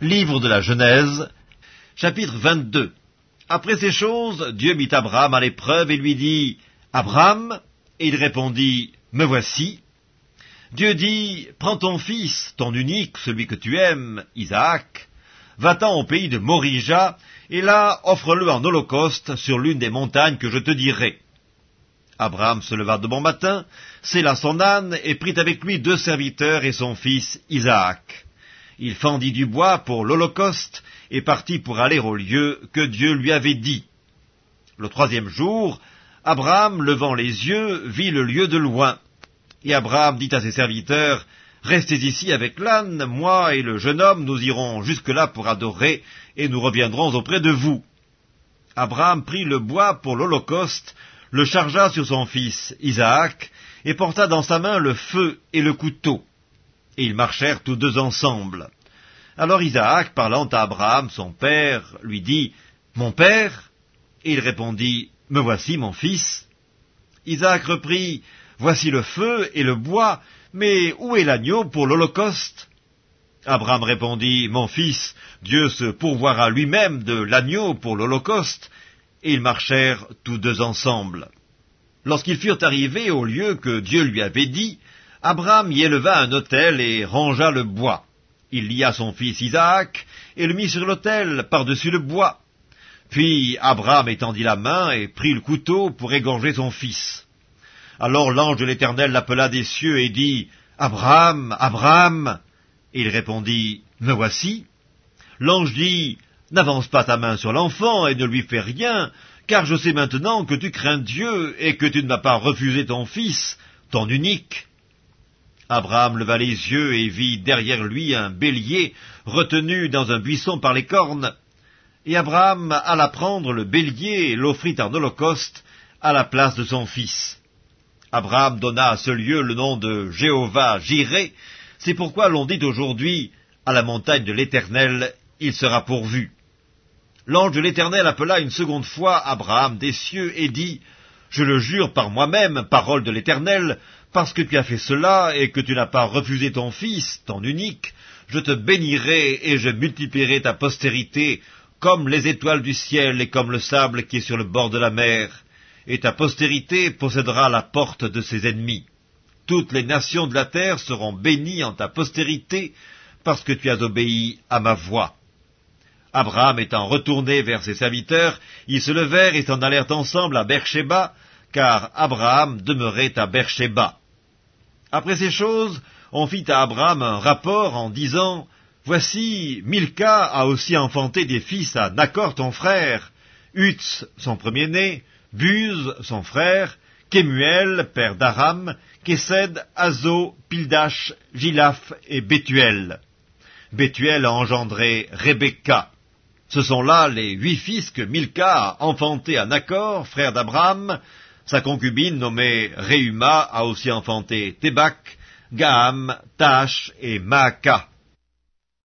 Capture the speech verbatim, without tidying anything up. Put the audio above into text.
Livre de la Genèse, chapitre vingt-deux. Après ces choses, Dieu mit Abraham à l'épreuve et lui dit, « Abraham » Et il répondit, « Me voici. » Dieu dit, « Prends ton fils, ton unique, celui que tu aimes, Isaac, va-t'en au pays de Morija, et là offre-le en holocauste sur l'une des montagnes que je te dirai. » Abraham se leva de bon matin, sella son âne, et prit avec lui deux serviteurs et son fils Isaac. Il fendit du bois pour l'holocauste, et partit pour aller au lieu que Dieu lui avait dit. Le troisième jour, Abraham, levant les yeux, vit le lieu de loin. Et Abraham dit à ses serviteurs, « Restez ici avec l'âne, moi et le jeune homme, nous irons jusque-là pour adorer, et nous reviendrons auprès de vous. » Abraham prit le bois pour l'holocauste, le chargea sur son fils Isaac, et porta dans sa main le feu et le couteau. Et ils marchèrent tous deux ensemble. Alors Isaac, parlant à Abraham, son père, lui dit, « Mon père ?» Et il répondit, « Me voici, mon fils. » Isaac reprit, « Voici le feu et le bois, mais où est l'agneau pour l'holocauste ?» Abraham répondit, « Mon fils, Dieu se pourvoira lui-même de l'agneau pour l'holocauste. » Et ils marchèrent tous deux ensemble. Lorsqu'ils furent arrivés au lieu que Dieu lui avait dit, Abraham y éleva un autel et rangea le bois. Il lia son fils Isaac et le mit sur l'autel par-dessus le bois. Puis Abraham étendit la main et prit le couteau pour égorger son fils. Alors l'ange de l'Éternel l'appela des cieux et dit, « Abraham, Abraham !» Et il répondit, « Me voici. » L'ange dit, « N'avance pas ta main sur l'enfant et ne lui fais rien, car je sais maintenant que tu crains Dieu et que tu ne m'as pas refusé ton fils, ton unique. » Abraham leva les yeux et vit derrière lui un bélier retenu dans un buisson par les cornes. Et Abraham alla prendre le bélier et l'offrit en holocauste à la place de son fils. Abraham donna à ce lieu le nom de Jéhovah-Jireh, c'est pourquoi l'on dit aujourd'hui, à la montagne de l'Éternel, il sera pourvu. L'ange de l'Éternel appela une seconde fois Abraham des cieux et dit, « Je le jure par moi-même, parole de l'Éternel, parce que tu as fait cela et que tu n'as pas refusé ton fils, ton unique, je te bénirai et je multiplierai ta postérité comme les étoiles du ciel et comme le sable qui est sur le bord de la mer, et ta postérité possédera la porte de ses ennemis. Toutes les nations de la terre seront bénies en ta postérité, parce que tu as obéi à ma voix. » Abraham étant retourné vers ses serviteurs, ils se levèrent et s'en allèrent ensemble à Beer-Shéba, car Abraham demeurait à Beer-Shéba. Après ces choses, on fit à Abraham un rapport en disant, « Voici, Milca a aussi enfanté des fils à Nachor ton frère, Uts son premier-né, Buz son frère, Kemuel, père d'Aram, Kesed, Azo, Pildash, Gilaph et Bethuel. Bethuel a engendré Rebecca. Ce sont là les huit fils que Milca a enfantés à Nachor, frère d'Abraham. Sa concubine nommée Reuma a aussi enfanté Tébak, Gaham, Tash et Maaca.